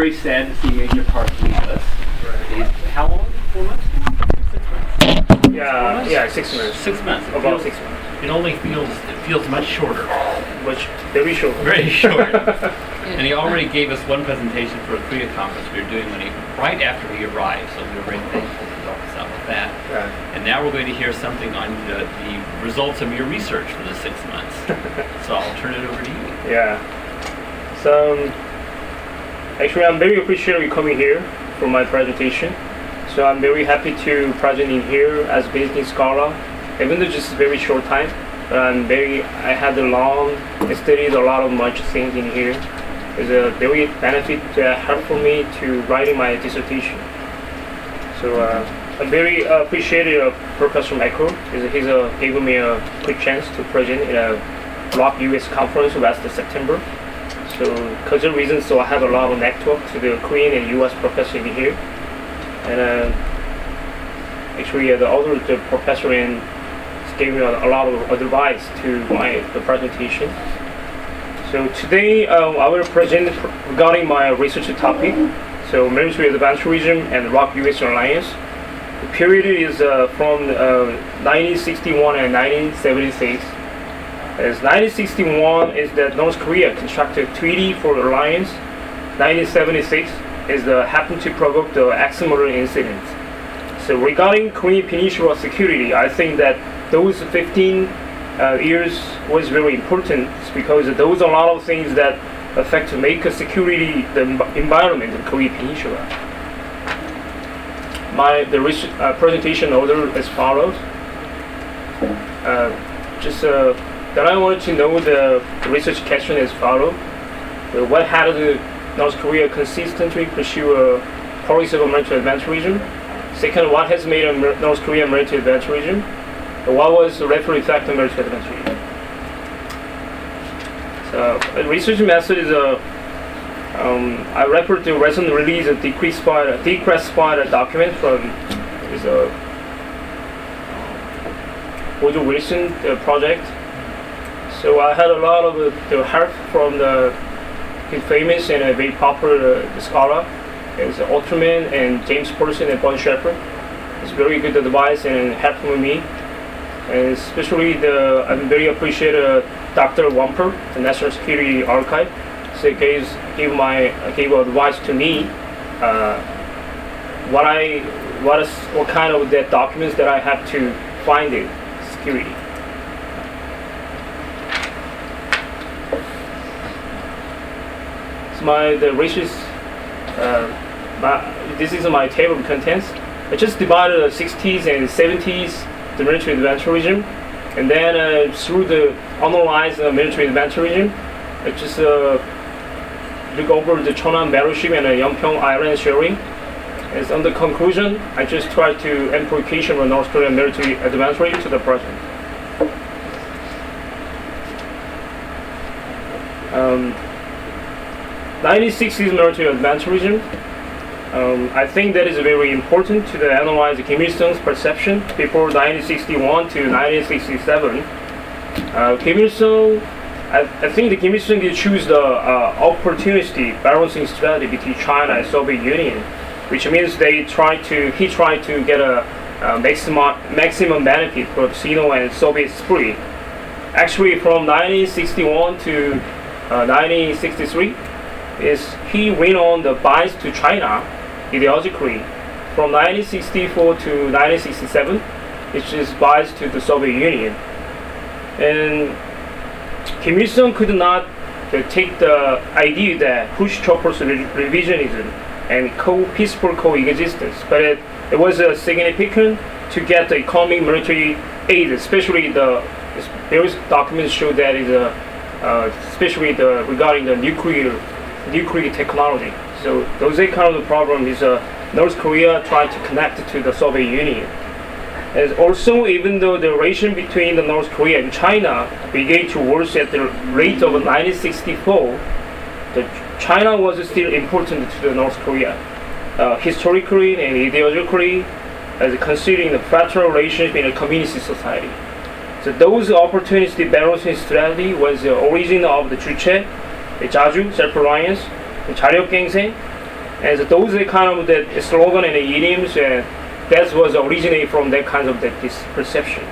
very sad to see Major Park leave us. Right. How long? 4 months? 6 months? Yeah, 6 months. 6 months. About 6 months. It only feels much shorter. Very short. Very short. And he already gave us one presentation for a Korea conference we were doing right after he arrived, so we were very thankful to help us out with that. Yeah. And now we're going to hear something on the results of your research for the 6 months. So I'll turn it over to you. Yeah. So actually, I'm very appreciative you coming here for my presentation. So I'm very happy to present in here as business scholar, even though just very short time. But I had studied a lot of much things in here. It's a very benefit helpful me to writing my dissertation. So I'm very appreciative of Professor Michael. He's gave me a quick chance to present in a ROC US conference last September. So because of reasons, so I have a lot of network to the Korean and US professor in here. And actually the professor gave me a lot of advice to the presentation. So today I will present regarding my research topic. So military adventurism and ROC-US alliance. The period is from 1961 and 1976. As 1961 is that North Korea constructed treaty for alliance. 1976 is happened to provoke the Aximura incident. So regarding Korean Peninsula security, I think that those 15 years was very important because those are a lot of things that affect to make a security the environment in Korean Peninsula. The presentation order as follows. That I wanted to know the research question as follows. What had North Korea consistently pursue a policy of military adventurism? Second, what has made North Korea military adventurism? What was the reference effect of military adventurism? So, a research method is I refer to recent release of declassified document from Woodrow Wilson project. So I had a lot of the help from his famous and very popular scholar, is Alterman and James Person and Bon Shepherd. It's very good advice and helpful me. And especially I'm very appreciative Dr. Wamper, the National Security Archive. So he gave advice to me what kind of the documents that I have to find in security. This is my table of contents. I just divided the 60s and 70s the military adventurism, and then through the analyze military adventurism, I just look over the Cheonan battleship and Yeonpyeong Island sharing. As on the conclusion, I just try to implication of North Korean military adventurism to the present. 1960s military adventurism. I think that is very important to analyze Kim Il-sung's perception before 1961 to 1967. Kim Il-sung, I think the Kim Il-sung did choose the opportunity balancing strategy between China and Soviet Union, which means he tried to get a maximum benefit for Sino and Soviet split. Actually, from 1961 to 1963, he went on the bias to China ideologically. From 1964 to 1967, which is biased to the Soviet Union. And Kim Il-sung could not take the idea that Khrushchev's revisionism and peaceful coexistence, but it was significant to get the economic military aid, especially various documents show that especially regarding the nuclear technology. So those are kind of the problem is North Korea tried to connect to the Soviet Union. And also, even though the relation between the North Korea and China began to worsen at the rate of 1964, China was still important to the North Korea, historically and ideologically, as considering the fractional relationship in a communist society. So those opportunity balancing strategy was the origin of the Juche, the Jaju, self-reliance, the 자력 갱생, And those are kind of the slogan and the idioms, and that was originated from that kind of this perception.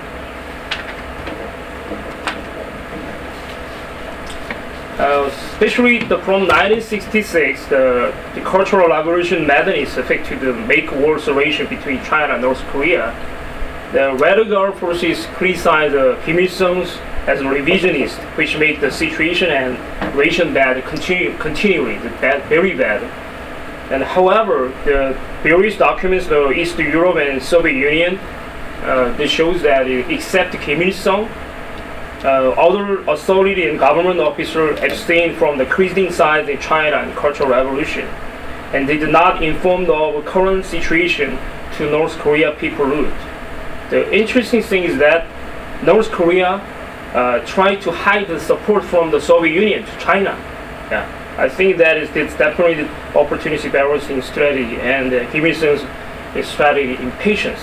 Especially from 1966, the Cultural Revolution madness affected the make-war relation between China and North Korea. The Red Guard forces criticized Kim Il-sung as a revisionist, which made the situation and relation bad continually bad, very bad. And however, the various documents of East Europe and Soviet Union, this shows that except Kim Il-sung, other authority and government officers abstained from the criticizing in China and Cultural Revolution, and they did not inform of current situation to North Korea people root. The interesting thing is that North Korea tried to hide the support from the Soviet Union to China. Yeah, I think that it's definitely the opportunity balancing strategy and Kim Il-sung's strategy impatience.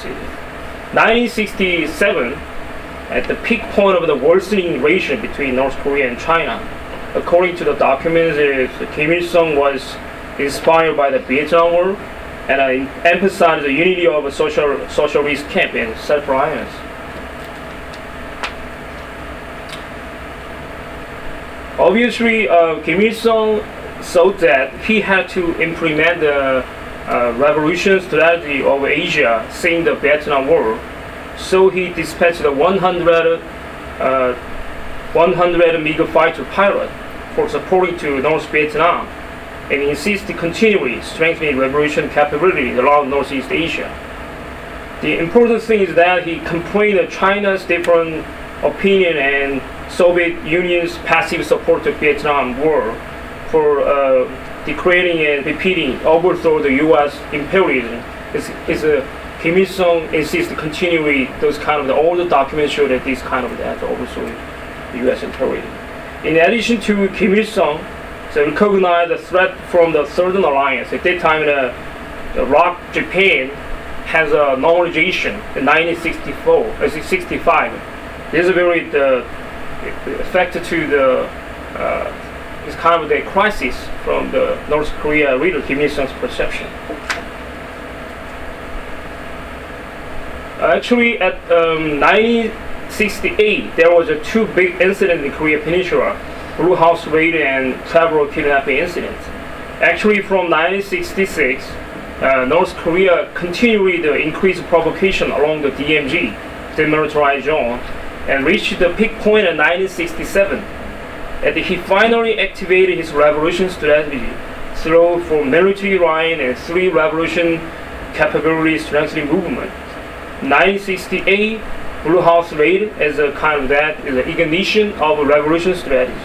1967, at the peak point of the worsening relation between North Korea and China, according to the documents, Kim Il-sung was inspired by the Vietnam War and emphasized the unity of a socialist camp and self-reliance. Obviously, Kim Il-sung thought that he had to implement the revolution strategy of Asia since the Vietnam War. So he dispatched a 100 MiG fighter pilot for supporting to North Vietnam, and insisted continually strengthening revolution capability around Northeast Asia. The important thing is that he complained of China's different opinion and Soviet Union's passive support to Vietnam War for declaring and repeating overthrow the U.S. imperialism. Kim Il-sung insists continually those kind of all the documents show that this kind of that overthrow the U.S. imperialism. In addition to Kim Il-sung, they recognized the threat from the Third Alliance. At that time, the ROC Japan has a normalization in 1965. This is very affected to the it's kind of the crisis from the North Korea leader Kim Il-sung's perception. Actually, at 1968, there was two big incidents in Korea Peninsula: Blue House raid and several kidnapping incidents. Actually, from 1966, North Korea continued the increased provocation along the DMZ, demilitarized zone, and reached the peak point in 1967. And he finally activated his revolution strategy through for military line and three revolution capability strengthening movement. 1968 Blue House raid is a kind of that is an ignition of a revolution strategy.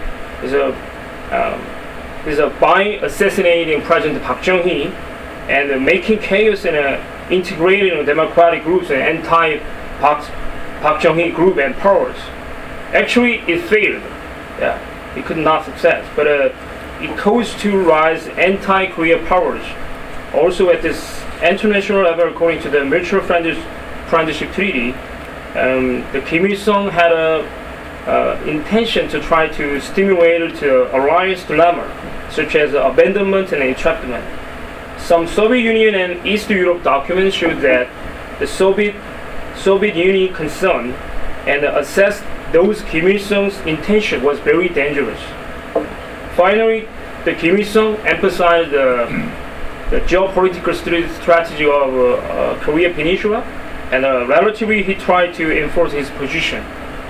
Is by assassinating President Park Chung-hee and making chaos in integrating democratic groups and anti-Park Chung-hee group and powers. Actually, it failed. Yeah, it could not success, but it caused to rise anti-Korea powers. Also, at this international level, according to the Mutual Friendship Treaty, the Kim Il-sung had a intention to try to stimulate the alliance dilemma, such as abandonment and entrapment. Some Soviet Union and East Europe documents showed that the Soviet Union concerned and assessed those Kim Il-sung's intention was very dangerous. Finally, the Kim Il-sung emphasized the geopolitical strategy of Korea Peninsula, and relatively he tried to enforce his position.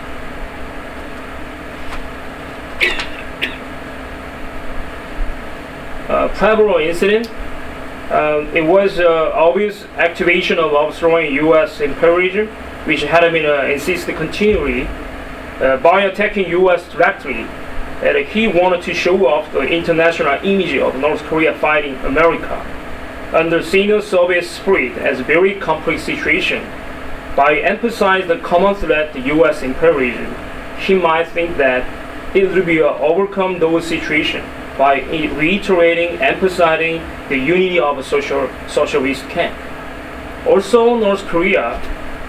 Pueblo incident. It was obvious activation of overthrowing U.S. imperialism, which had been insisted continually by attacking U.S. directly. And he wanted to show off the international image of North Korea fighting America. Under Sino-Soviet spirit as a very complex situation, by emphasizing the common threat to U.S. imperialism, he might think that it would be overcome those situations by reiterating, emphasizing the unity of a socialist camp. Also, North Korea,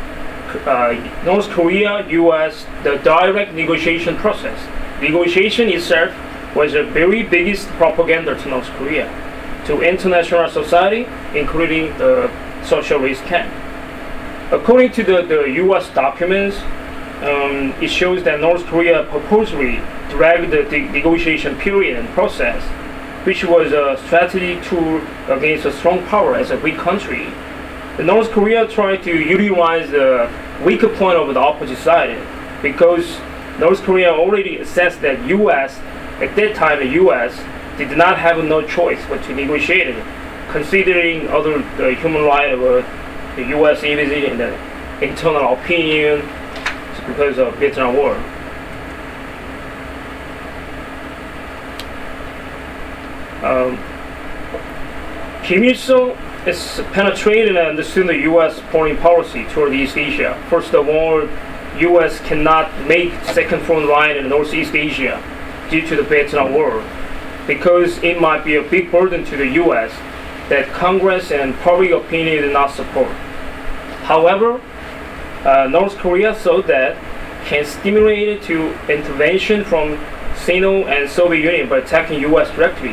U.S., the direct negotiation process. Negotiation itself was the very biggest propaganda to North Korea. to international society, including the socialist camp. According to the U.S. documents, it shows that North Korea purposely dragged the negotiation period and process, which was a strategy tool against a strong power as a weak country. The North Korea tried to utilize the weaker point of the opposite side because North Korea already assessed that U.S. at that time the U.S. did not have no choice but to negotiate it, considering other human rights of the U.S. embassy and the internal opinion because of Vietnam War. Kim Il-sung has penetrated and understood the U.S. foreign policy toward East Asia. First of all, U.S. cannot make second front line in Northeast Asia due to the Vietnam War, because it might be a big burden to the U.S. that Congress and public opinion did not support. However, North Korea saw that can stimulate it to intervention from Sino and Soviet Union by attacking U.S. directly.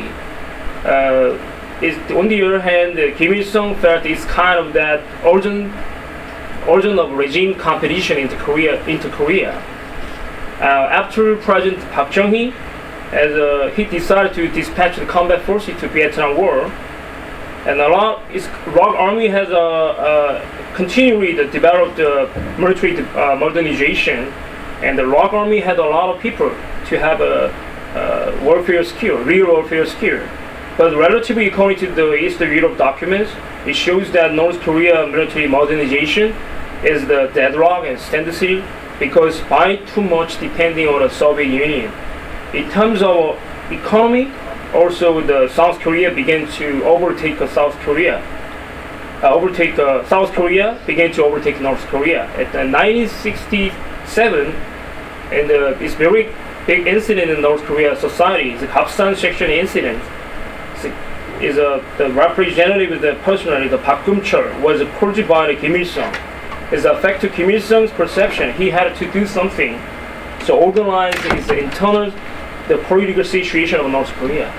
On the other hand, Kim Il-sung felt it's kind of that urgent of regime competition into Korea. After President Park Chung-hee, as he decided to dispatch the combat forces to Vietnam War, and ROK Army has continually developed military modernization, and the ROK Army had a lot of people to have a real warfare skill. But relatively, according to the Eastern Europe documents, it shows that North Korea military modernization is the deadlock and standstill because by too much depending on the Soviet Union. In terms of economy, also the South Korea began to overtake South Korea. South Korea began to overtake North Korea. At 1967, and this very big incident in North Korea society, the Gapsan section incident, the representative, the Park Geum-chul, was approached by Kim Il-sung. As a fact to Kim Il-sung's perception, he had to do something to organize his internal the political situation of North Korea.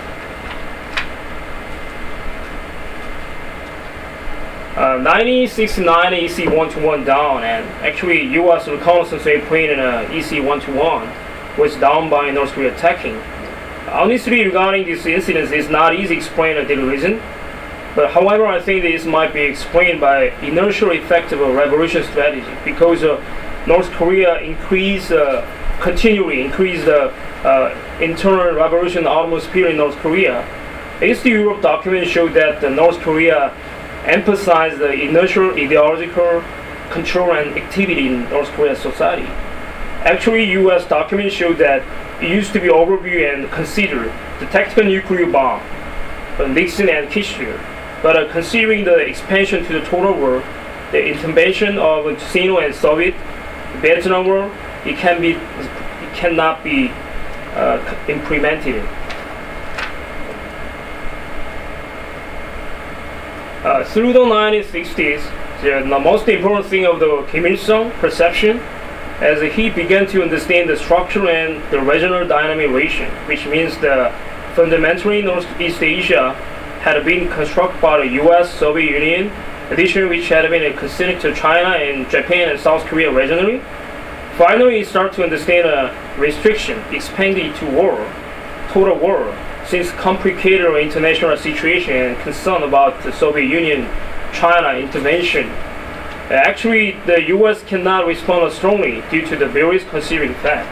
1969 EC-121 down, and actually U.S. reconnaissance airplane in EC-121 was down by North Korea attacking. Honestly, regarding this incident, it's not easy to explain the reason. But however, I think this might be explained by inertial effect of a revolution strategy, because North Korea continually increased the internal revolution atmosphere in North Korea. East Europe documents show that North Korea emphasized the inertial ideological control and activity in North Korean society. Actually, U.S. documents show that it used to be overviewed and considered the tactical nuclear bomb, Nixon and Kissinger. But considering the expansion to the total war, the intervention of Sino and Soviet, Vietnam War, it cannot be implemented. Through the 1960s, the most important thing of the Kim Il-sung perception, as he began to understand the structural and the regional dynamic relation, which means that fundamentally Northeast Asia had been constructed by the U.S., Soviet Union, additionally which had been conceded to China and Japan and South Korea regionally. Finally, he started to understand a restriction expanded to war, total war, since complicated international situation and concern about the Soviet Union, China intervention. Actually, the U.S. cannot respond strongly due to the various considering facts.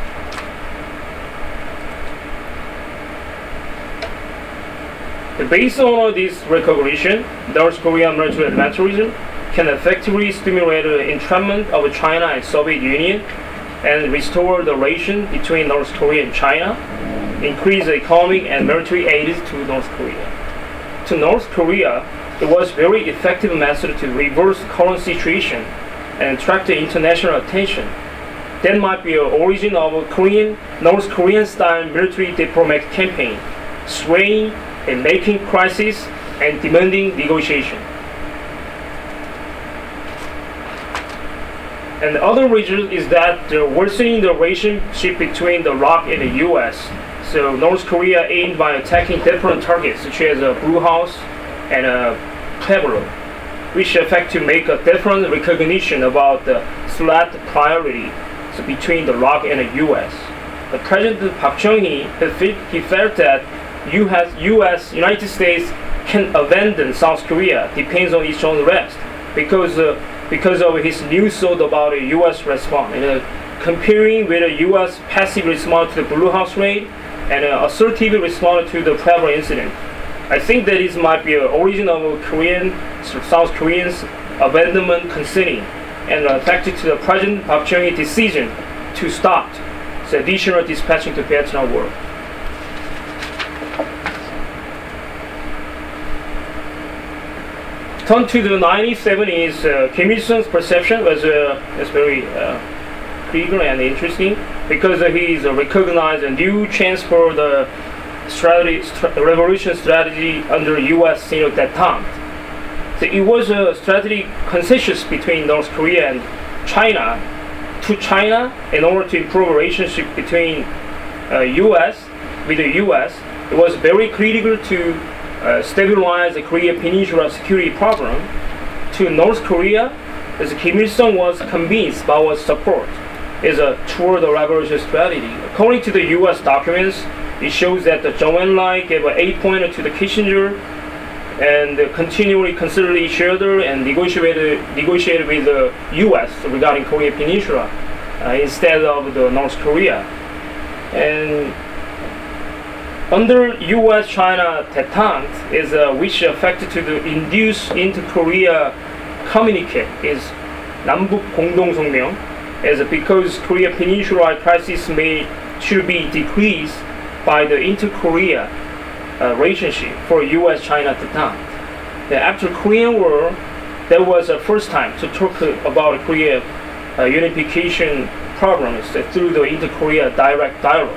Based on this recognition, North Korean military adventurism can effectively stimulate the entrapment of China and Soviet Union and restore the relation between North Korea and China, increase economic and military aid to North Korea. To North Korea, it was a very effective method to reverse current situation and attract the international attention. That might be the origin of a North Korean-style military diplomatic campaign, swaying and making crisis and demanding negotiation. And the other reason is that the worsening the relationship between the ROK and the U.S. So North Korea aimed by attacking different targets such as Blue House and Pueblo, which affect to make a different recognition about the threat priority between the ROC and the U.S. The President Park Chung-hee he felt that United States can abandon South Korea depends on its own rest because of his new thought about a U.S. response. Comparing with a U.S. passive response to the Blue House raid and an assertive response to the Pueblo incident. I think that this might be an origin of South Koreans' abandonment concerning and affected to the President Park Chung-hee decision to stop the additional dispatching to Vietnam War. Turn to the 1970s, Kim Il-sung's perception was very clear and interesting because he is recognized a new chance for the revolution strategy under U.S. at that time. So it was a strategy consensus between North Korea and China to China in order to improve relationship between U.S. with the U.S. It was very critical to stabilize the Korea Peninsula security problem. To North Korea, as Kim Il-sung was convinced by our support is toward the revolution strategy. According to the U.S. documents, it shows that the Zhou Enlai gave an 8-pointer to the Kissinger and continually considered each other and negotiated with the U.S. regarding Korea Peninsula instead of the North Korea. And under U.S.-China détente is which affected to the induce into Korea communique is 남북 공동성명, is because Korea Peninsula crisis should be decreased by the inter-Korea relationship for U.S.-China détente. After Korean War, that was the first time to talk about Korea unification problems through the inter-Korea direct dialogue.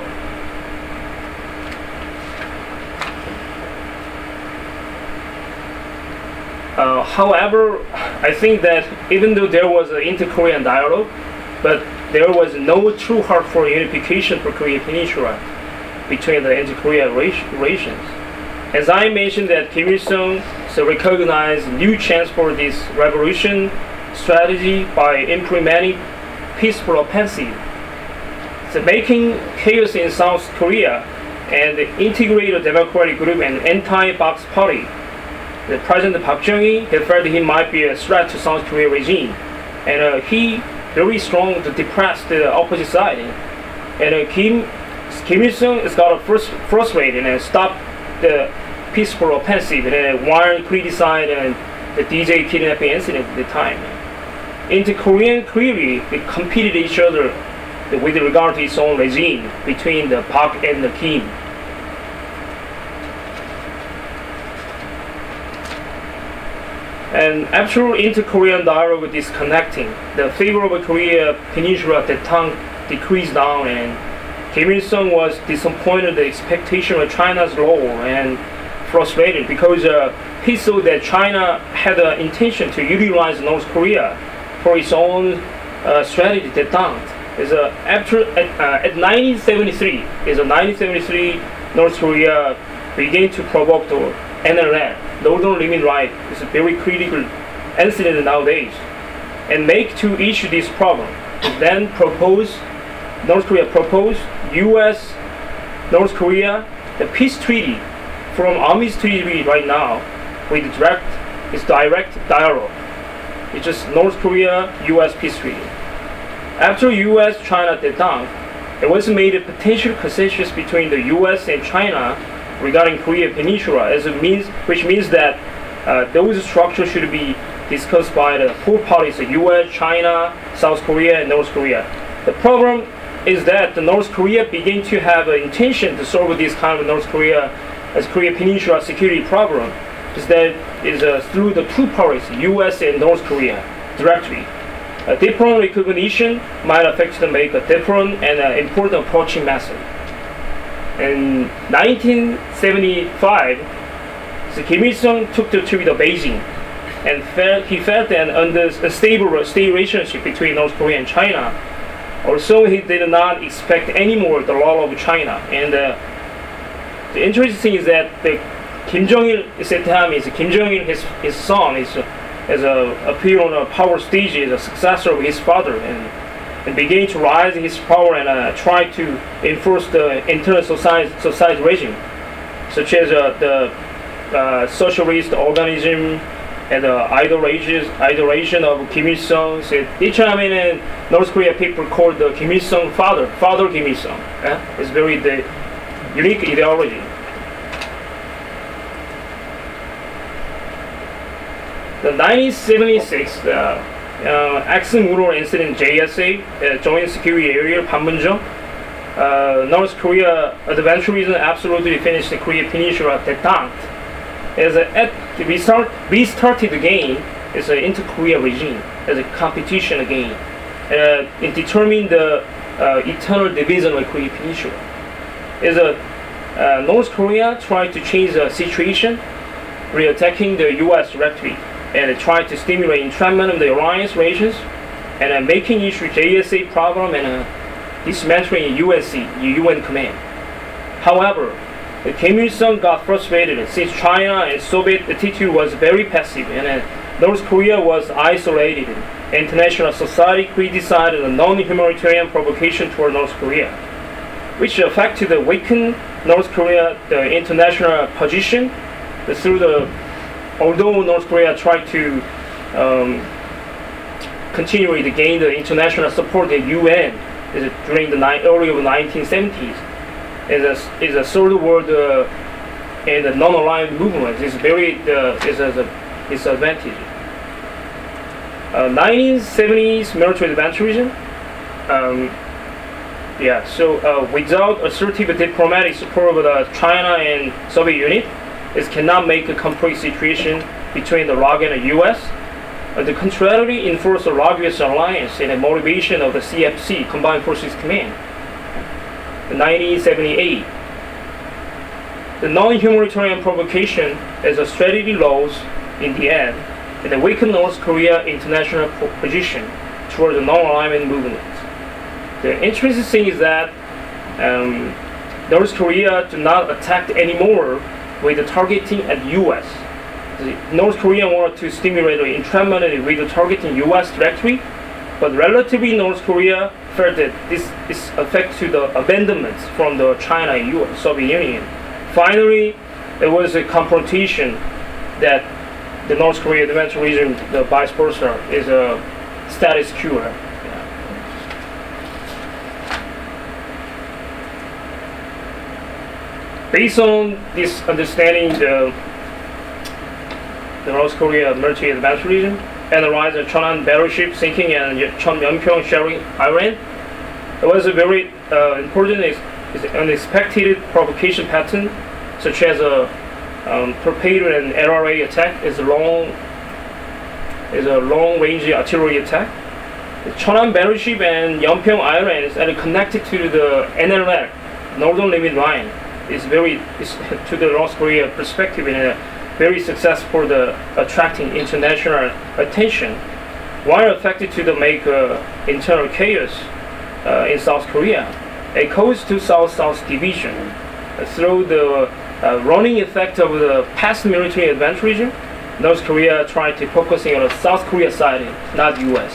However, I think that even though there was an inter-Korean dialogue, but there was no true heart for unification for Korea Peninsula between the inter-Korea relations. As I mentioned, that Kim Il-sung recognized new chance for this revolution strategy by implementing peaceful offensive, making chaos in South Korea and integrate a democratic group and anti-Box party. The President Park Chung-hee felt he might be a threat to South Korea regime, and he very strong to depress the opposite side. And Kim Il-sung has got frustrated and stopped the peaceful offensive and while criticized the DJ kidnapping incident at the time. Inter-Korean clearly they competed each other with regard to its own regime between the Park and the Kim. And after inter-Korean dialogue disconnecting, the favor of Korea Peninsula détente decreased down, and Kim Il-sung was disappointed the expectation of China's role and frustrated because he saw that China had an intention to utilize North Korea for its own strategy détente. At 1973, North Korea began to provoke the NLL, Northern Limit Right. It's a very critical incident nowadays, and make to issue this problem. Then North Korea proposed U.S. North Korea the peace treaty from Armistice Treaty right now with direct dialogue. It's just North Korea U.S. peace treaty. After U.S.-China détente, it was made a potential consensus between the U.S. and China regarding Korea Peninsula, which means that those structures should be discussed by the four parties: the U.S., China, South Korea, and North Korea. The problem is that the North Korea began to have an intention to solve this kind of North Korea as Korea Peninsula security problem. Through the two parties, U.S. and North Korea, directly. A different recognition might affect to make a different and important approaching method. In 1975, Kim Il-sung took the trip to Beijing, and he felt an unstable state relationship between North Korea and China. Also, he did not expect any more the role of China, and the interesting thing is that the Kim Jong-il at that time is Kim Jong-il, his son, appeared on a power stage as a successor of his father, and began to rise in his power and try to enforce the internal society regime, such as the socialist organism and the adoration of Kim Il-sung. So each time in North Korea, people call the Kim Il-sung Father Kim Il-sung. It's very the unique ideology. The 1976 Axim-Mural incident, JSA, Joint Security Area, Panmunjom. North Korea adventurism absolutely finished the Korean Peninsula détente. Restarted the game as an inter-Korea regime, as a competition again. It determined the eternal division of the Korean Peninsula. North Korea tried to change the situation, re-attacking the U.S. directly, and tried to stimulate entrapment of the alliance relations, and making issue JSA problem and dismantling UNC, UN command. However, Kim Il-sung got frustrated since China and Soviet attitude was very passive, and North Korea was isolated. International society criticized the non-humanitarian provocation toward North Korea, which affected the weakened North Korea, the international position. Although North Korea tried to continue to gain the international support at UN during the early of the 1970s, is a third world and the non-aligned movement is very is a disadvantage. 1970s military adventurism. Without assertive diplomatic support of the China and Soviet Union, it cannot make a complete situation between the ROC and the U.S. The contrary enforce the ROC-US alliance and the motivation of the CFC, Combined Forces Command. 1978. The non-humanitarian provocation as a strategy loss in the end, and the weakened North Korea international position toward the non-alignment movement. The interesting thing is that North Korea do not attack anymore with the targeting at U.S. North Korea wanted to stimulate the entrapment with the targeting U.S. directly, but relatively North Korea felt that this is affect to the abandonments from the China and US, Soviet Union. Finally, it was a confrontation that the North Korea adventure region, the vice versa, is a status quo. Based on this understanding, the North Korea military adventure region analyzed the Cheonan battleship sinking and Yeonpyeong sharing Iran. It was a very important unexpected provocation pattern, such as a torpedo and LRA attack is a long-range artillery attack. The Cheonan battleship and Yeonpyeong Islands are connected to the NLL, Northern Limit Line. It's to the North Korea perspective and very successful for the attracting international attention, while affected to the make internal chaos in South Korea. It goes to South-South division through the running effect of the past military adventurism. North Korea tried to focusing on the South Korea side, not U.S.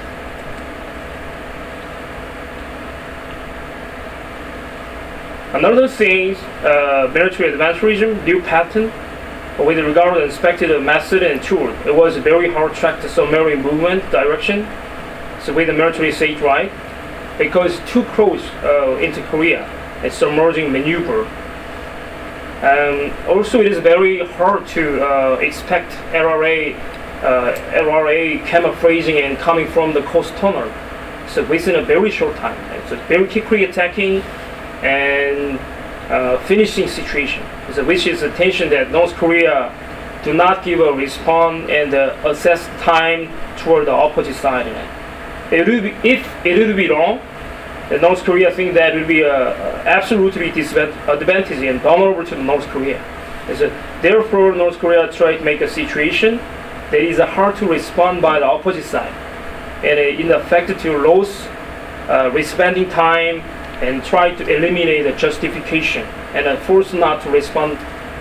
Another thing, military adventurism, new pattern, with regard to the expected method and tool. It was a very hard track to submarine movement direction. So with the military stage right, because too close into Korea, it's submerging maneuver. Also, it is very hard to expect LRA camouflaging and coming from the coast tunnel. So within a very short time, so very quickly attacking and finishing situation. So which is the tension that North Korea do not give a response and assess time toward the opposite side. If it would be wrong, then North Korea think that it would be absolutely disadvantage and vulnerable to North Korea. So therefore, North Korea try to make a situation that is hard to respond by the opposite side, and in effect to lose responding time and try to eliminate the justification and force not to respond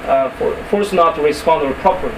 properly.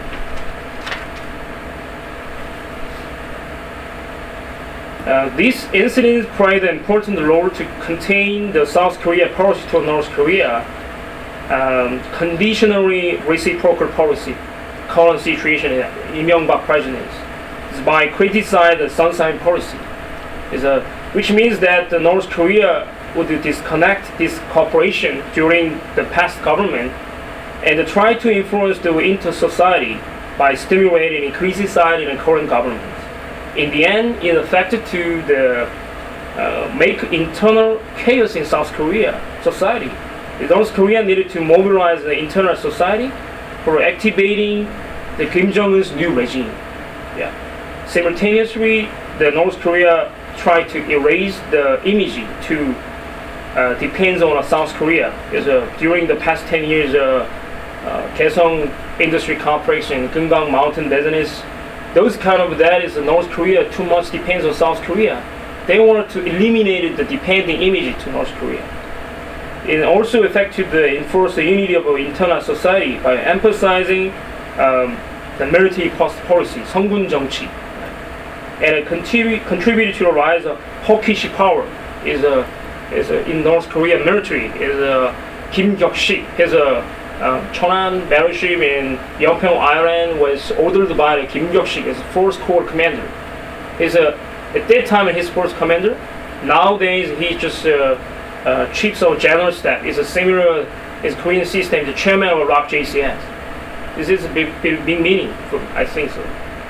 This incident played an important role to contain the South Korea policy toward North Korea, conditionally reciprocal policy, current situation in Lee-Myung-bak presidency, is by criticizing the Sunshine policy, which means that the North Korea would disconnect this cooperation during the past government and try to influence the inter-society by stimulating and criticizing the current government. In the end, it affected to make internal chaos in South Korea society. The North Korea needed to mobilize the internal society for activating the Kim Jong-un's new regime. Yeah. Simultaneously, the North Korea tried to erase the image to depends on South Korea. During the past 10 years, Kaesong Industry Complex and Gyeongang Mountain business, those kind of that is North Korea too much depends on South Korea. They wanted to eliminate the depending image to North Korea. It also affected the enforce the unity of internal society by emphasizing the military policy, 성군 정치, and it contributed to the rise of hawkish power. In North Korean military is Kim Gyok-sik. His Cheonan battleship in Yeonpyeong Island was ordered by Kim Gyok-sik as Fourth Corps commander. At that time his force commander. Nowadays he's just chief of general staff. It's a similar as Korean system, the chairman of ROK JCS. This is a big meaning for, I think so.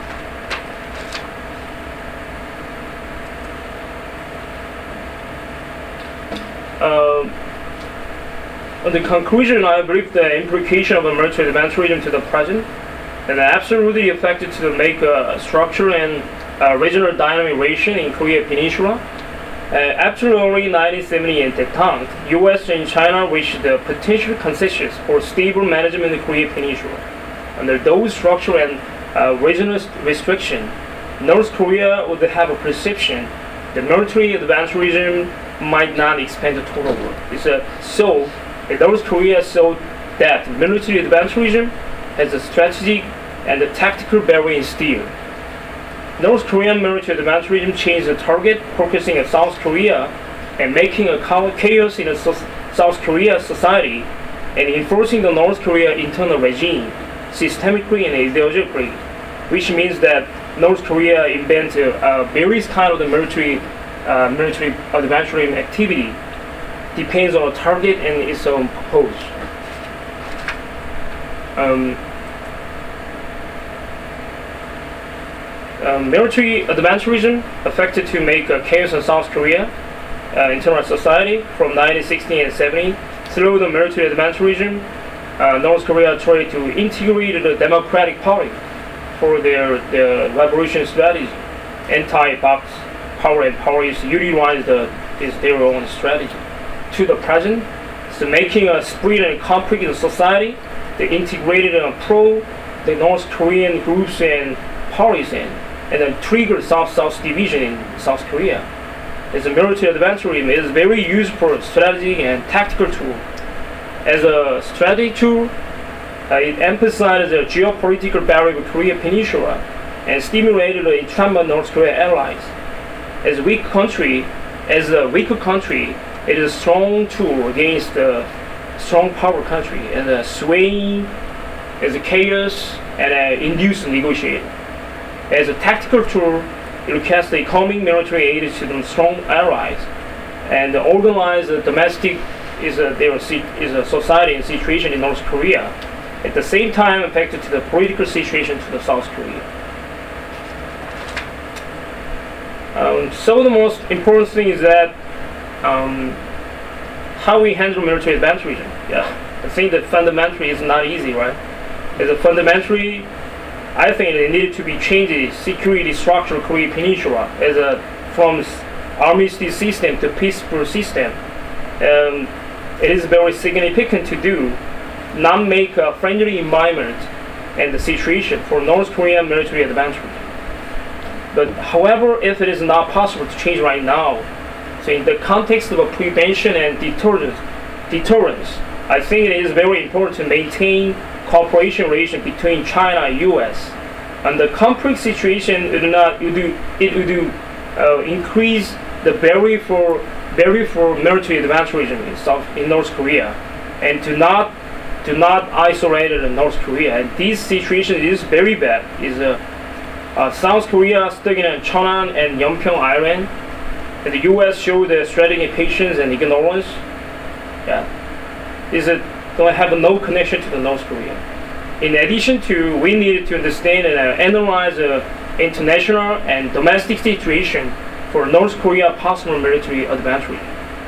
On the conclusion, I believe the implication of a military adventurism to the present and absolutely affected to make a structural and regional dynamization in Korea Peninsula. After only 1970 and detente, U.S. and China reached the potential consensus for stable management in the Korea Peninsula. Under those structural and regional restrictions, North Korea would have a perception the military adventurism might not expand the total world. So North Korea saw that military adventurism has a strategic and a tactical barrier instilled. North Korean military adventurism changed the target, focusing on South Korea and making a chaos in the South Korea society and enforcing the North Korea internal regime systemically and ideologically, which means that North Korea invented various kind of the military adventurism activity depends on the target and its own purpose. Military adventurism affected to make chaos in South Korea internal society from 1960 and 70. Through the military adventurism, North Korea tried to integrate the Democratic Party for their revolution strategy. Anti-box power and powers utilize their own strategy. To the present, so making a split and conflict in society, they integrated and pro the North Korean groups and parties and then triggered South-South division in South Korea. As a military adventurism, it is very useful strategy and tactical tool. As a strategy tool, it emphasized the geopolitical barrier of Korea Peninsula and stimulated the entrapment of North Korean allies. As a weaker country, it is a strong tool against a strong power country and swaying as a chaos and induce negotiating. As a tactical tool, it casts the economic military aid to the strong allies and organize the domestic is a society and situation in North Korea. At the same time, affected to the political situation to the South Korea. So the most important thing is that how we handle military adventurism. Yeah, I think that fundamentally is not easy, right? As a fundamentally, I think it needed to be changed security structure of Korea Peninsula from armistice system to peaceful system. It is very significant to do, not make a friendly environment and the situation for North Korean military adventurism. But however, if it is not possible to change right now, So in the context of prevention and deterrence, I think it is very important to maintain cooperation relation between China and U.S. And the complex situation it would increase the barrier for military advance region in North Korea, and to not isolate North Korea. And this situation is very bad. South Korea stuck in Cheonan and Yeonpyeong Island, and the U.S. showed the strategic patience and ignorance. Yeah, don't have no connection to the North Korea. In addition to, we need to understand and analyze the international and domestic situation for North Korea possible military advance region.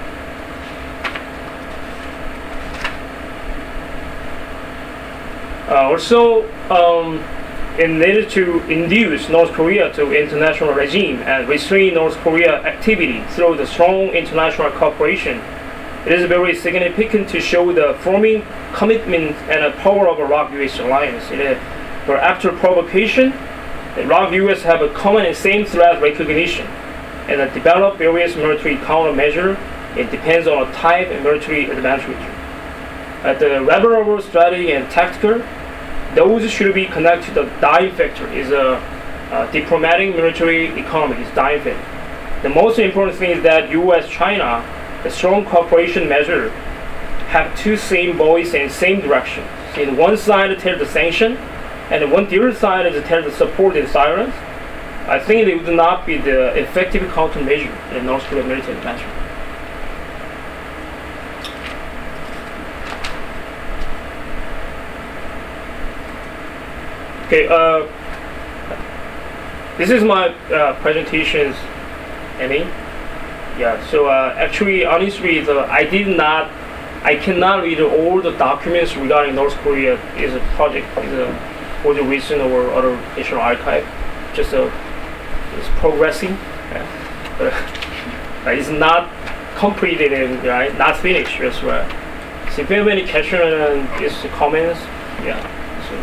Also, in order to induce North Korea to international regime and restrain North Korea activity through the strong international cooperation, it is very significant to show the forming commitment and the power of a ROK-US alliance. But after provocation, the ROK-US have a common and same threat recognition and develop various military countermeasures. It depends on the type and military advance region. At the level of strategy and tactical, those should be connected to the dying factor. Is a diplomatic military economy is dying factor. The most important thing is that U.S.-China, the strong cooperation measure, have two same voice and same direction. So in one side tell the sanction, and the other side is tell the support and silence. I think it would not be the effective countermeasure in North Korea military advance. Okay, this is my presentations, Amy. Yeah, so actually, honestly, I cannot read all the documents regarding North Korea is a project, for the recent or other national archive. Just it's progressing, yeah. But it's not completed and not finished as well. So if you have any questions and comments, yeah. So.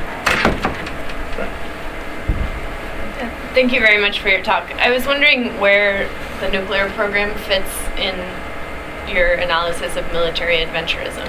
Thank you very much for your talk. I was wondering where the nuclear program fits in your analysis of military adventurism.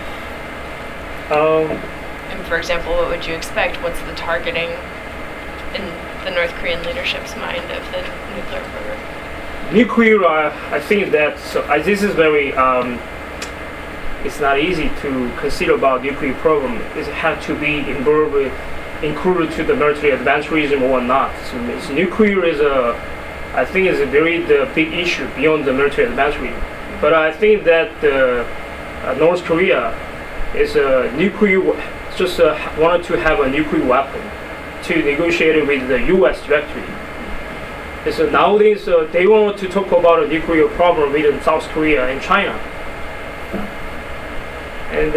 And for example, what would you expect? What's the targeting in the North Korean leadership's mind of the nuclear program? Nuclear, I think that this is very. It's not easy to consider about nuclear program. It has to be included to the military advance region or not. So nuclear is I think is a very big issue beyond the military advance region. But I think that North Korea is a nuclear, just wanted to have a nuclear weapon to negotiate with the U.S. directly. So nowadays they want to talk about a nuclear problem with South Korea and China. And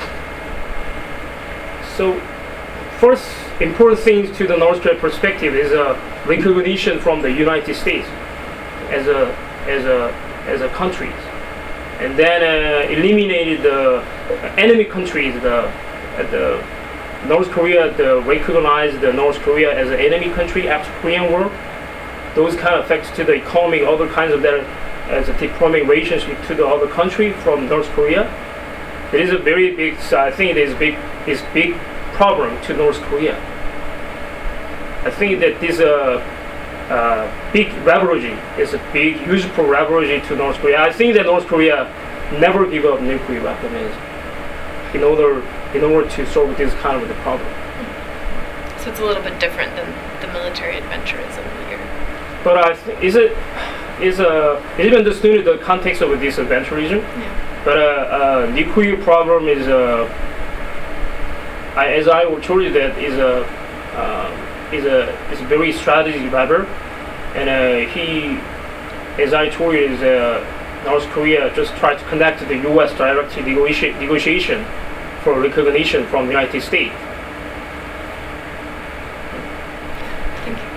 so first important thing to the North Korea perspective is recognition from the United States as a country, and then eliminated the enemy countries. The North Korea recognized the North Korea as an enemy country after Korean War. Those kind of effects to the economy, other kinds of that as a diplomatic relationship to the other country from North Korea. It is a very big. So I think it is big problem to North Korea. I think that this big rivalry is a big useful rivalry to North Korea. I think that North Korea never give up nuclear weapons in order to solve this kind of the problem. So it's a little bit different than the military adventurism here. But I think is it understood the context of this adventurism? Yeah. But nuclear problem is as I told you that is a very strategic lever, and he, as I told you, is North Korea just tried to connect to the U.S. direct negotiation for recognition from the United States. Thank you.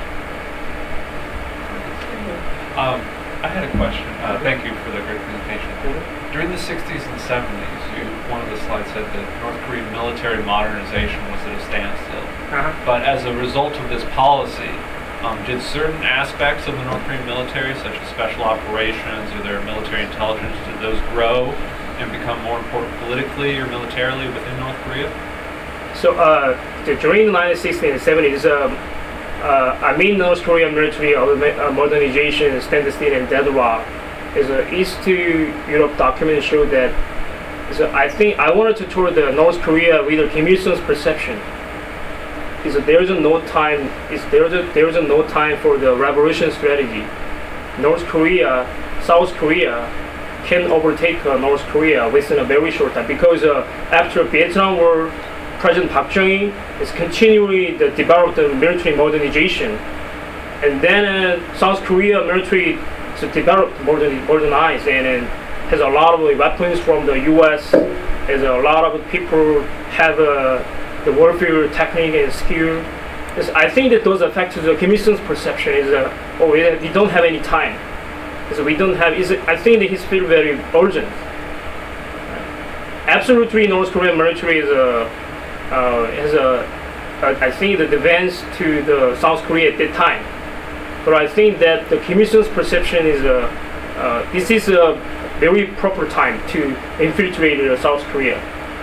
I had a question. Thank you for the great presentation. During the 60s and 70s, one of the slides said that North Korean military modernization was at a standstill. Uh-huh. But as a result of this policy, did certain aspects of the North Korean military, such as special operations or their military intelligence, did those grow and become more important politically or militarily within North Korea? So during the 1960s and 70s, I mean North Korean military modernization, Standard Steel and Deadrock, is East to Europe document show that. So I think I wanted to tour the North Korea with Kim Il Sung's perception. Is that there is no time. There is no time for the revolution strategy. North Korea, South Korea, can overtake North Korea within a very short time because after Vietnam War, President Park Chung-hee is continually developed the military modernization, and then South Korea military is developed modernized and has a lot of weapons from the U.S. As a lot of people have the warfare technique and skill. I think that those affect the Kim Il Sung's perception is we don't have any time. So we don't have. I think that he's feel very urgent. Absolutely, North Korean military has I think the advance to the South Korea at that time. But I think that the Kim Il Sung's perception is this is a very proper time to infiltrate South Korea.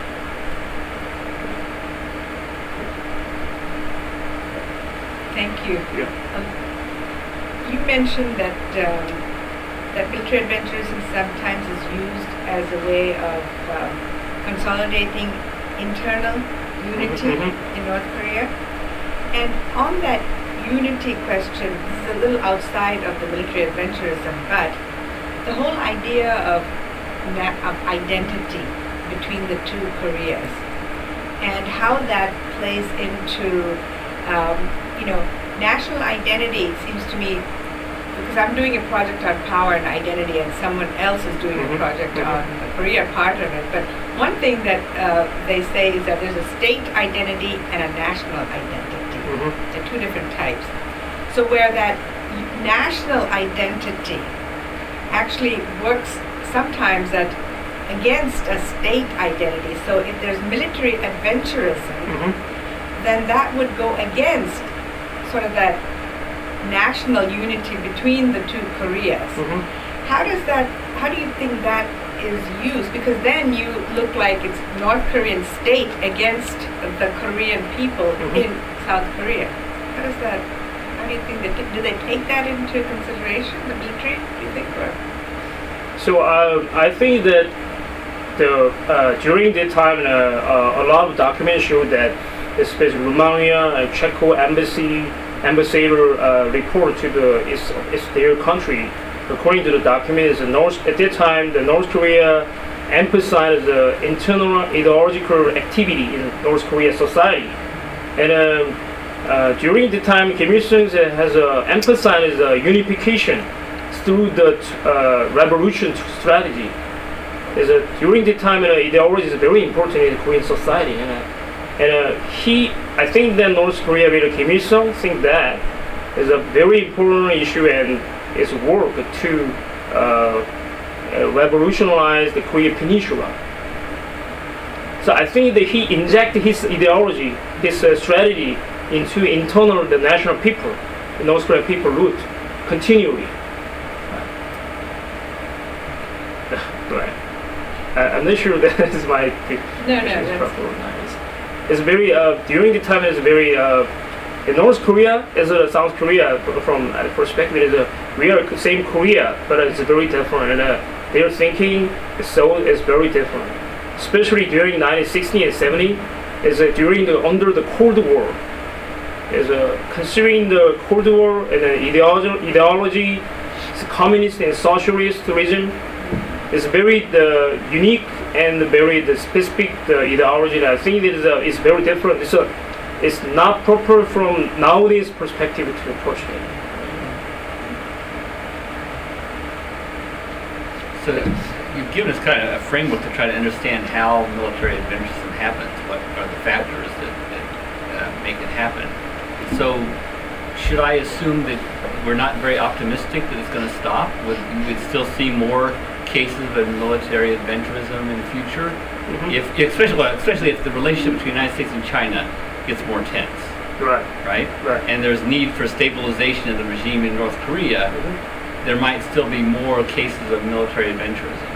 Thank you. Yeah. You mentioned that that military adventurism sometimes is used as a way of consolidating internal unity in North Korea. And on that unity question, this is a little outside of the military adventurism, but the whole idea of identity between the two Koreas and how that plays into national identity. It seems to me, because I'm doing a project on power and identity and someone else is doing a project on the Korea part of it, but one thing that they say is that there's a state identity and a national identity. They're two different types. So where that national identity actually works sometimes against a state identity. So if there's military adventurism, then that would go against sort of that national unity between the two Koreas. How do you think that is used? Because then you look like it's North Korean state against the Korean people in South Korea. How do you think do they take that into consideration, the military, do you think? Or? So I think that during that time, a lot of documents show that especially Romania, Czech ambassador report to their country. According to the documents, at that time, the North Korea emphasized the internal ideological activity in North Korea society. And during the time, Kim Il Sung has emphasized unification through the revolution strategy. During the time, ideology is very important in Korean society. I think that North Korea leader Kim Il Sung think that is a very important issue and is work to revolutionize the Korean Peninsula. So I think that he injected his ideology, his strategy into the national people, the North Korean people root continually. Right. I'm not sure that is my. No. It's very during the time. It's very in North Korea as South Korea from perspective we are same Korea, but it's very different. And their thinking is very different, especially during 1960 and 70. During under the Cold War. Considering the Cold War and the ideology, communist and socialism is very unique and very specific ideology. I think it is very different. It's not proper from nowadays perspective to approach it. So you've given us kind of a framework to try to understand how military adventurism happens. What are the factors that make it happen? So should I assume that we're not very optimistic that it's going to stop? Would still see more cases of military adventurism in the future? Especially if the relationship between the United States and China gets more tense. Right. right? Right. And there's need for stabilization of the regime in North Korea, there might still be more cases of military adventurism.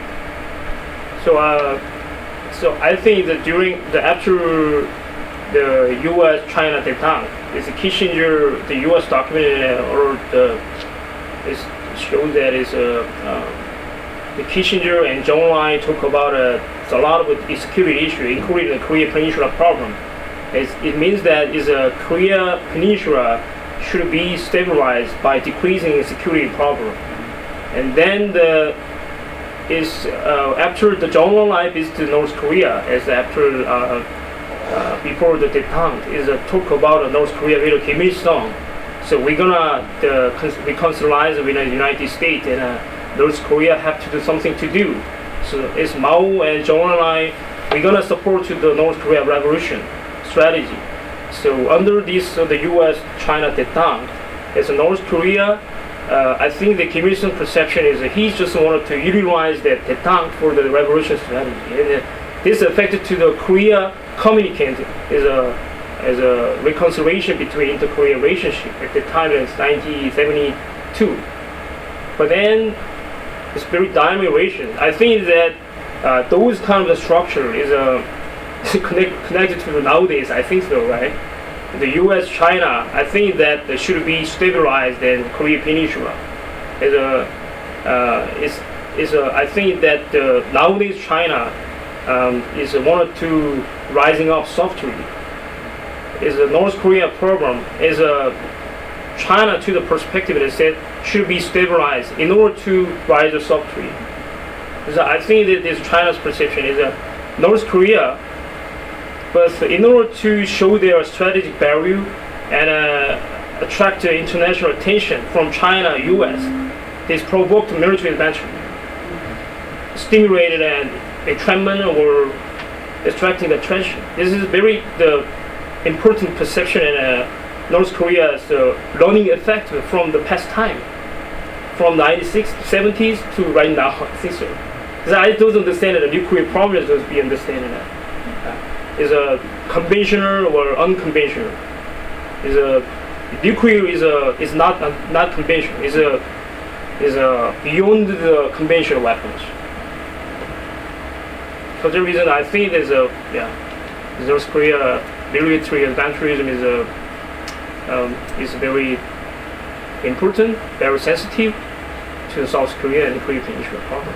So I think that after the U.S.-China detente, it's Kissinger, the U.S. document, it shows that the Kissinger and Zhou Enlai talk about a lot of the security issue, including the Korea Peninsula problem. It means that Korea Peninsula should be stabilized by decreasing the security problem. And then after the Zhou Enlai visit to North Korea, before the detente, talk about North Korea with Kim Il-sung. So we're gonna reconcile with the United States, and North Korea have to do something to do. So it's Mao and Zhou Enlai, we're gonna support the North Korea revolution strategy. So under this, the U.S.-China detente, as North Korea, I think the Kim Il-sung perception is that he just wanted to utilize that detente for the revolution strategy. And this affected to the Korea communicant as a reconciliation between inter-Korean relationship at the time in 1972. But then it's very dynamic relation. I think that those kind of structure is connected to the nowadays. I think so, right? The U.S.-China, I think that it should be stabilized in Korea Peninsula. I think that nowadays China is one or two rising up softly. Is a North Korea problem is China to the perspective that said should be stabilized in order to rise the softly. So I think that this China's perception is North Korea, but in order to show their strategic value and attract international attention from China, U.S., this provoked military adventure, stimulated an entrapment or distracting attention. This is very important perception in North Korea's learning effect from the past time, from 1970s to right now. I think so. Because I don't understand that the nuclear problem is be understanding that. Is a conventional or unconventional? Nuclear is not conventional. Is beyond the conventional weapons. For that reason, I think North Korea military adventurism is very important, very sensitive to the South Korea and Korea Peninsula problem.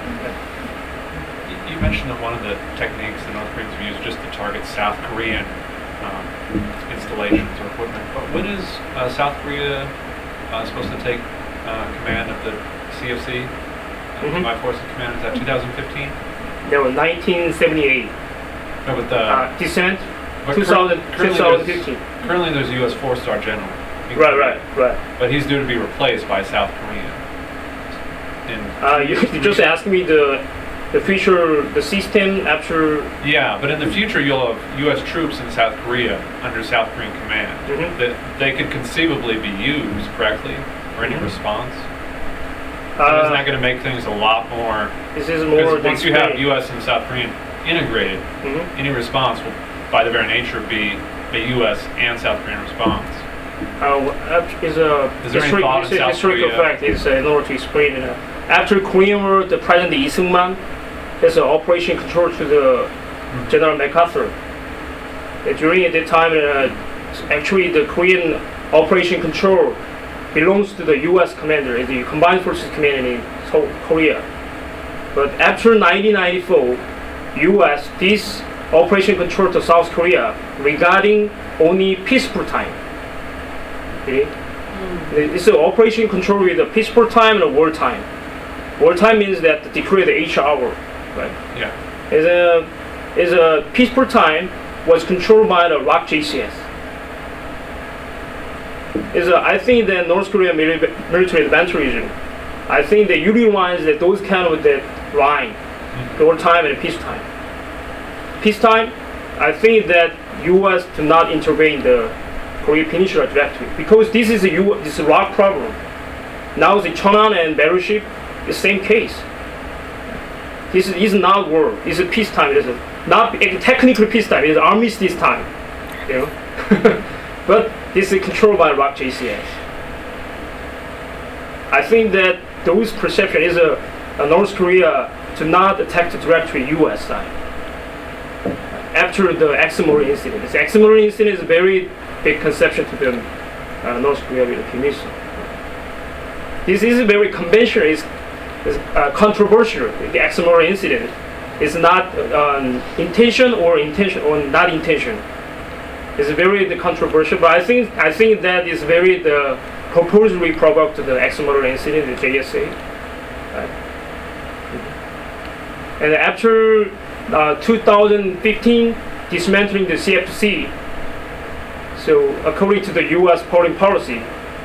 You mentioned that one of the techniques the North Koreans have used just to target South Korean installations or equipment. But when is South Korea supposed to take command of the CFC? Combined Forces Command, is that 2015? There was 1978. No, but Descent. but 2015. Currently, there's a U.S. four-star general. Right. But he's due to be replaced by South Korea. You just asked me the future, the system after. Yeah, but in the future, you'll have U.S. troops in South Korea under South Korean command. That they could conceivably be used correctly for any response. Isn't that going to make things a lot more? This is more. Once you have U.S. and South Korean integrated, any response will, by the very nature, be a U.S. and South Korean response. Is a historical fact. Is in order to explain it. After Korean War, the President Lee Seung-man has an operation control to the General MacArthur. During that time, actually the Korean operation control belongs to the U.S. commander, the Combined Forces Command in South Korea. But after 1994, U.S. this operation control to South Korea regarding only peaceful time. Okay? It's an operation control with a peaceful time and a war time. War time means that declare the H hour, right? Yeah. Is a peaceful time was controlled by the ROK JCS. I think that North Korean military adventurism, I think they utilize those kind of that line, war time and peacetime. Peacetime, I think that U.S. do not intervene the Korea Peninsula directly because this is a ROK problem. Now the Cheonan and battleship, the same case. This is not war. It's a peacetime. It's not technically peacetime. It's armistice time. You know. but this is controlled by ROC JCS. I think that those perception is a North Korea to not attack directly U.S. side. After the ExxonMobil incident, the ExxonMobil incident is a very big conception to the North Korea with Kim Il-sung. This is very conventional, is controversial. The ExxonMobil incident is not intention or not intention. It's very controversial, but I think that is very the purposely provoked the ExxonMobil incident, the JSA. Right? And after 2015, dismantling the CFC. So according to the U.S. foreign policy,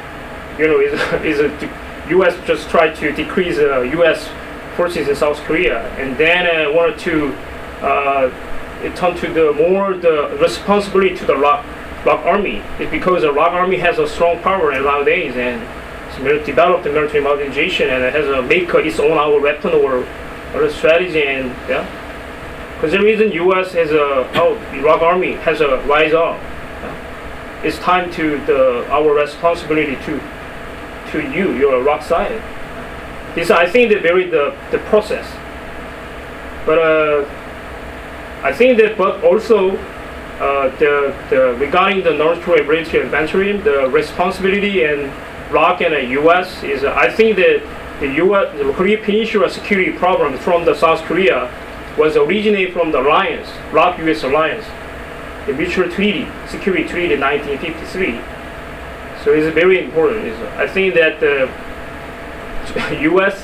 U.S. just tried to decrease U.S. forces in South Korea, and then wanted to turn to the responsibility to the ROC Army. It's because the ROC Army has a strong power nowadays, and it's developed the military modernization, and it has make its own our weapon or strategy, and yeah. Because the reason U.S. has the ROC Army has a rise up. It's time to our responsibility to your ROC side. This I think the process. But I think that, but also regarding the North Korea military adventuring, the responsibility and ROC and the U.S. is I think that the Korea Peninsula security problem from the South Korea was originated from the alliance, ROC-U.S. alliance, the mutual treaty, security treaty in 1953. So it's very important. I think that the U.S.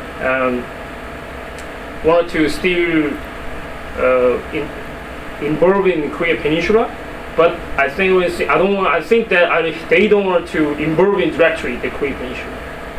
wanted to still involved in Korea Peninsula, but I think they don't want to involve in directly the Korea Peninsula.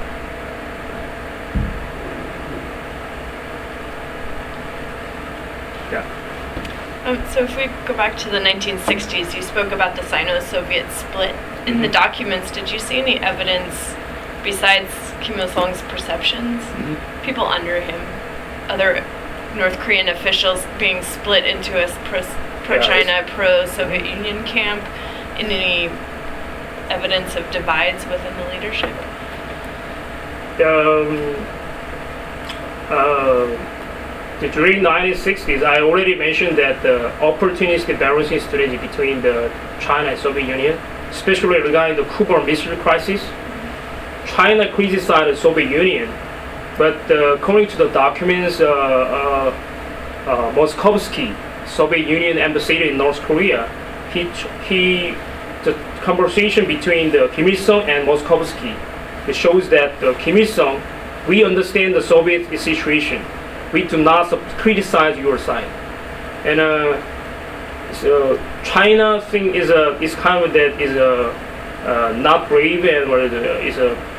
So if we go back to the 1960s, you spoke about the Sino-Soviet split. In the documents, did you see any evidence besides Kim Il-sung's perceptions, people under him, other North Korean officials being split into a pro-China, pro-Soviet Union camp, and any evidence of divides within the leadership? During the 1960s, I already mentioned that the opportunistic balancing strategy between the China and Soviet Union, especially regarding the Cuban Missile Crisis, China criticized the Soviet Union, but according to the documents, Moskovsky, Soviet Union ambassador in North Korea, the conversation between the Kim Il-sung and Moskovsky, it shows that Kim Il-sung, we understand the Soviet situation. We do not criticize your side, and so China thing is kind of that is not brave and is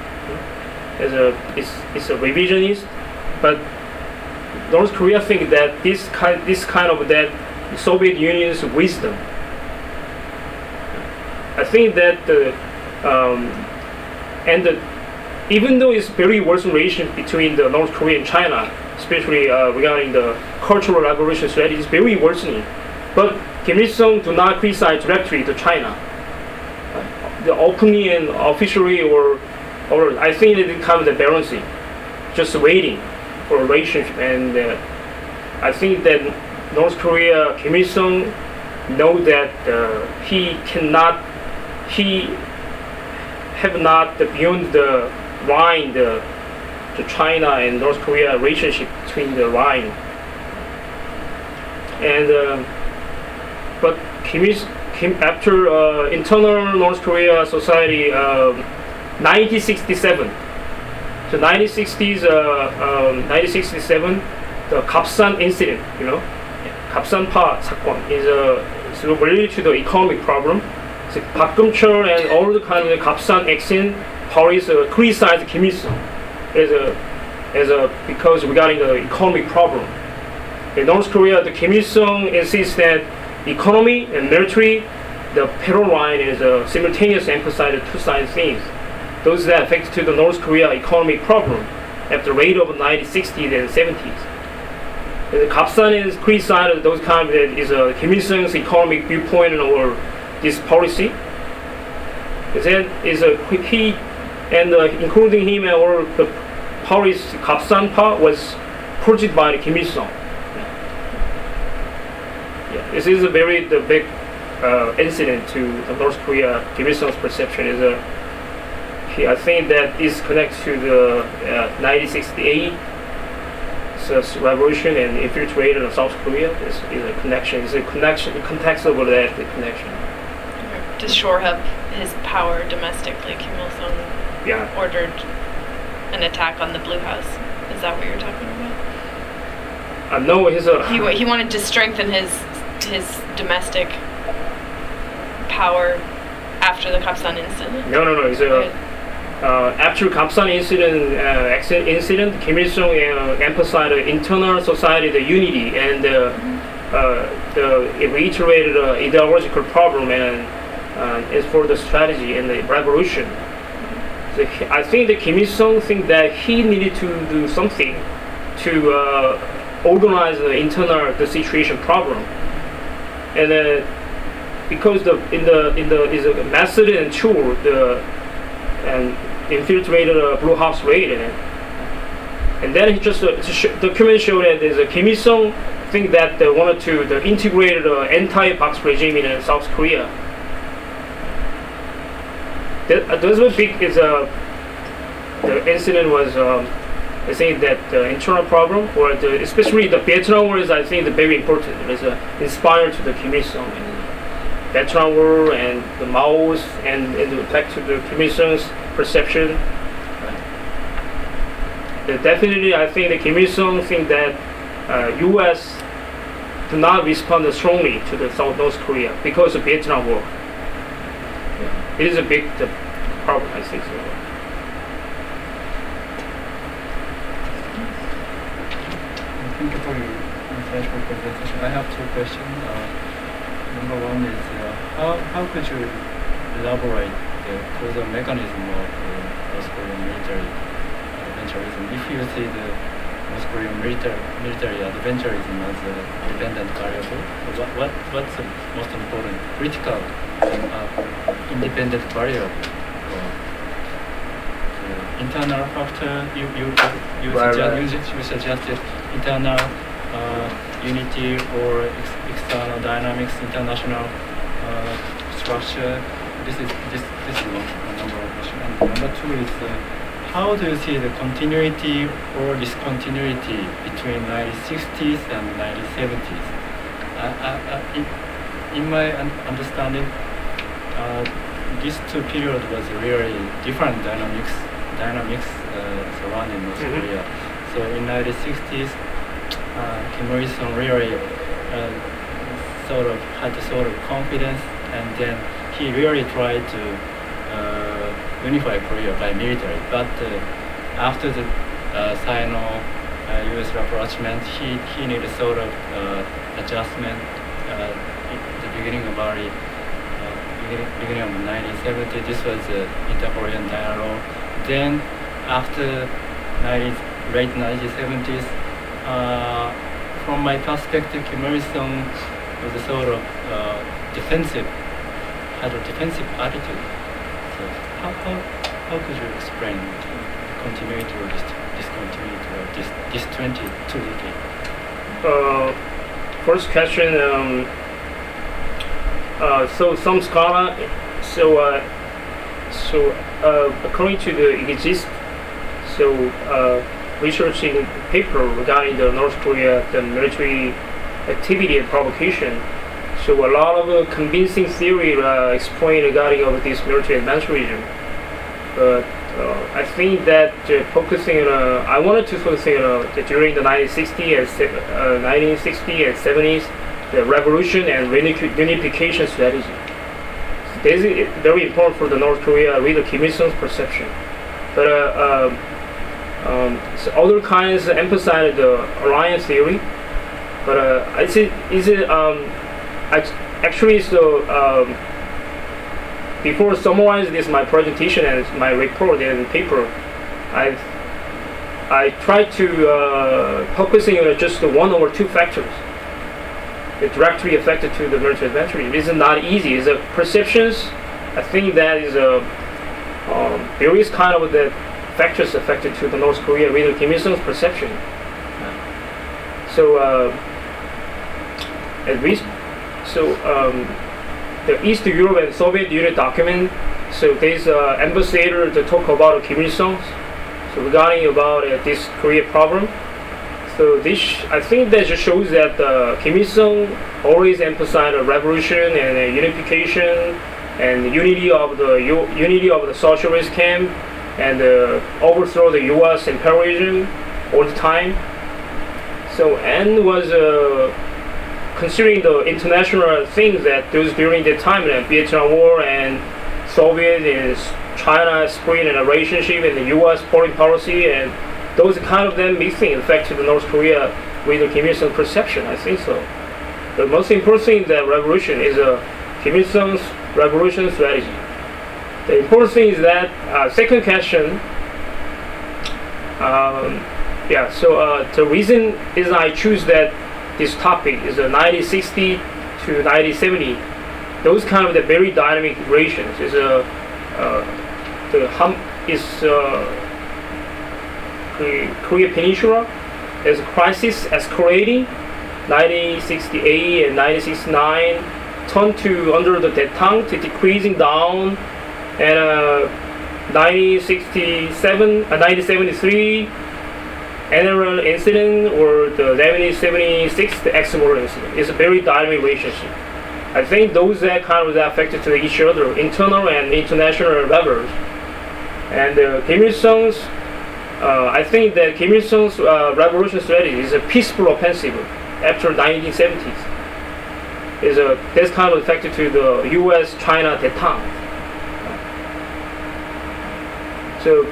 a revisionist, but North Korea think that this kind of that Soviet Union's wisdom. I think that even though it's very worse relation between the North Korea and China, especially regarding the cultural revolution strategy, is very worsening. But Kim Il-sung do not criticize directly to China. The openly and officially, or I think it kind of the balancing, just waiting for a relationship. And I think that North Korea, Kim Il-sung, know that he have not beyond the line the China and North Korea relationship between the line. And but after internal North Korea society, 1967. So 1967, the Kapsan incident, Kapsanpa 사건 is related to the economic problem. So Park Geun-chul and all the kind of Kapsan action parties criticized Kim Il-sung because regarding the economic problem. In North Korea, the Kim Il-sung insists that economy and military, the parallel line is simultaneous emphasize the two sides things. Those that affect to the North Korea economic problem at the rate of 1960s and 70s. The Kapsan is criticized those kind of Kim Il-sung's economic viewpoint or this policy, he and including him and all the Paris Kapsanpa was project by Kim Il Sung. Yeah, this is a very big incident to the North Korea. Kim Il Sung's perception is I think that is connected to the 1968 revolution and infiltrated of South Korea. Is a connection. It's a connection. Context of that the connection. To shore up his power domestically, Kim Il Sung Yeah. ordered an attack on the Blue House. Is that what you're talking about? No, He wanted to strengthen his domestic power after the Kapsan incident. No. It's after Kapsan incident, Kim Il Sung emphasized the internal society, the unity, and it reiterated ideological problem and is for the strategy and the revolution. So I think that Kim Il Sung think that he needed to do something to organize the internal the situation problem, and because in the method and tool and infiltrated a Blue House raid and then he just document showed that there's a Kim Il Sung think that they wanted to integrate the anti-Box regime in South Korea. Those were big. The incident was I think that the internal problem, or especially the Vietnam War, is I think very important. It is inspired to the Kim Il Sung, Vietnam War and the Mao's and back to the Kim Il Sung's perception. Definitely, I think the Kim Il Sung think that U.S. do not respond strongly to the North Korea because of Vietnam War. It is a big problem, I think so. Thank you for your insightful presentation. I have two questions. Number one is how could you elaborate the causal mechanism of North Korean military adventurism? If you see the North Korean military adventurism as a dependent variable, what's the most important critical independent variable? Internal factor, you suggested internal unity or external dynamics, international structure. This is one number of questions. And number two is how do you see the continuity or discontinuity between 1960s and 1970s? In my understanding, these two periods was really different dynamics surrounding North Korea. So in 1960s, Kim Il Sung really had a sort of confidence, and then he really tried to unify Korea by military. But after the Sino-U.S. rapprochement, he needed a sort of adjustment at the beginning of the 1970s. This was the inter-Korean dialogue. Then after late 1970s, from my perspective, Kim Il Sung was a sort of had a defensive attitude. So how could you explain the continuity or discontinuity of this 22 decade? First question. So some scholar, according to the exist, researching paper regarding the North Korea, the military activity and provocation. So a lot of convincing theory explained regarding of this military adventurism. But I think that focusing on, I wanted to focus on that during the 1960s and 70s, the revolution and unification strategy. This is very important for the North Korea with the Kim Il Sung's perception. But so other kinds emphasize the alliance theory. But I see actually before summarize this my presentation and my report and paper, I tried to focusing on just one or two factors that directly affected to the military adventurism. It is not easy. It's perceptions I think that is there is kind of the factors affected to the North Korea with Kim Il Sung's perception. So at least, the East Europe and Soviet Union document. So there's an ambassador to talk about Kim Il Sung. So regarding about this Korea problem. So this, I think that just shows that Kim Il Sung always emphasized revolution and unification and unity of the socialist camp and overthrow the U.S. imperialism all the time. So and was considering the international things that those during the time, the Vietnam War and Soviet and China split in a relationship and the U.S. foreign policy and those kind of them mixing affected North Korea with the Kim Il Sung perception. I think so. The most important thing in the revolution is Kim Il Sung's revolution strategy. The important thing is that second question. The reason is I choose that this topic is 1960 to 1970. Those kind of the very dynamic relations is Korea Peninsula as a crisis escalating 1968 and 1969 turned to under the detente to decreasing down and 1973 annual incident or the 1976 the Exmouth incident is a very dynamic relationship. I think those that kind of affected to each other, internal and international levels. And Kim Il Sung's, I think that Kim Il Sung's revolution strategy is a peaceful offensive after 1970s. That's kind of affected to the U.S.-China detente. So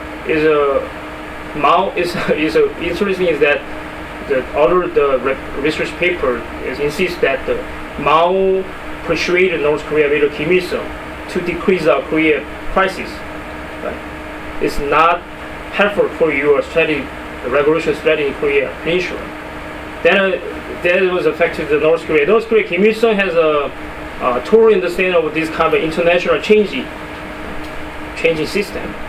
Mao is interesting is that the research paper insists that Mao persuaded North Korea leader Kim Il Sung to decrease our Korea crisis. Right? It's not helpful for your strategy, the revolution strategy in Korea Peninsula. Then that was affected the North Korea. North Korea Kim Il Sung has a total understanding of this kind of international changing system.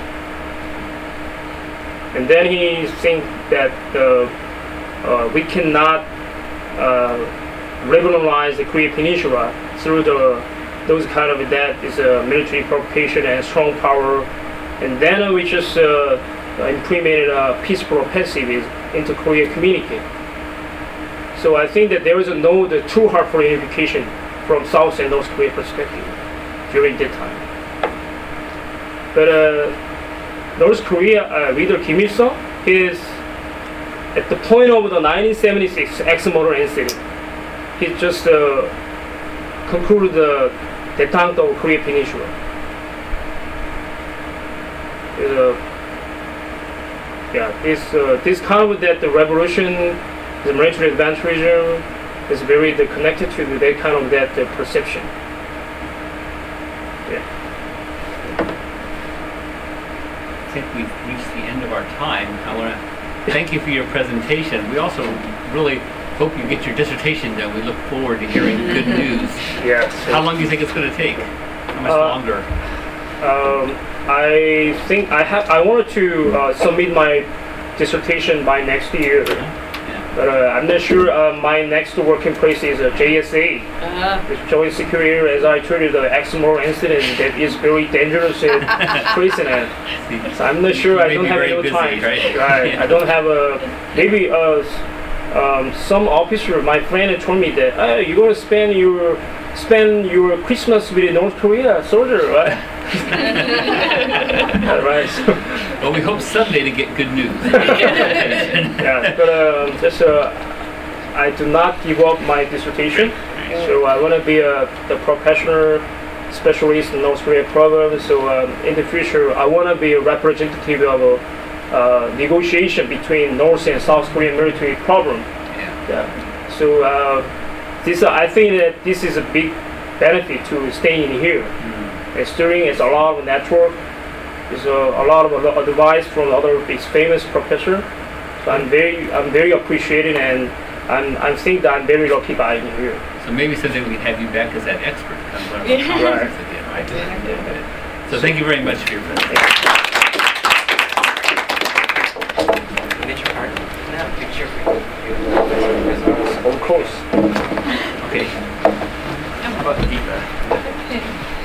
And then he thinks that we cannot regularize the Korean Peninsula through those kind of that is military provocation and strong power, and then we just implemented a peaceful offensive into Korean community. So I think that there is the too hard for unification from South and North Korea perspective during that time. But North Korea leader Kim Il Sung is at the point of the 1976 Exmouth incident. He just concluded the detente of Korean Peninsula. This kind of that the revolution, the military advantageism is very connected to that kind of that perception. I think we've reached the end of our time. I want to thank you for your presentation. We also really hope you get your dissertation done. We look forward to hearing good news. Yes. How long do you think it's going to take? How much longer? I think I wanted to submit my dissertation by next year. But I'm not sure my next working place is JSA, the Joint Security, as I told you, the Exmouth incident that is very dangerous and precedent. So I'm not sure, I don't have enough time. Right? I don't have maybe some officer, my friend told me that you're going to spend your Christmas with a North Korea soldier, right? Right. Well, we hope someday to get good news. I do not give up my dissertation, so I want to be the professional specialist in North Korea program. So in the future, I want to be a representative of a negotiation between North and South Korean military problem. So I think that this is a big benefit to staying here. Studying is a lot of network. There's a lot of advice from other famous professors. So I'm very appreciated, and I think that I'm very lucky by being here. So maybe someday we can have you back as that expert. Yeah. Right. right? So thank you very much for your presentation. Miniature card. Can I have a picture for you? Of course. Okay. How about Eva?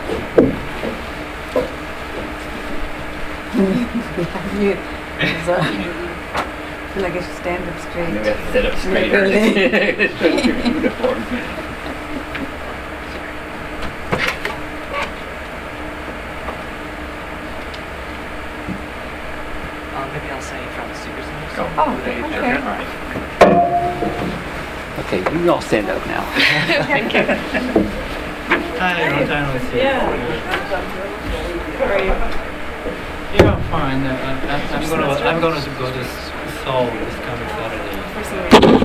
I feel like I should stand up straight. Maybe I have to sit up straighter. Really? Shows your uniform. Maybe I'll say from the Supersonics. Go. Oh, There you go. okay. All right. Okay, you can all stand up now. Thank you. Hi, long time no see. Yeah. How are you? Yeah, fine. I'm gonna go to Seoul this coming Saturday. For some reason.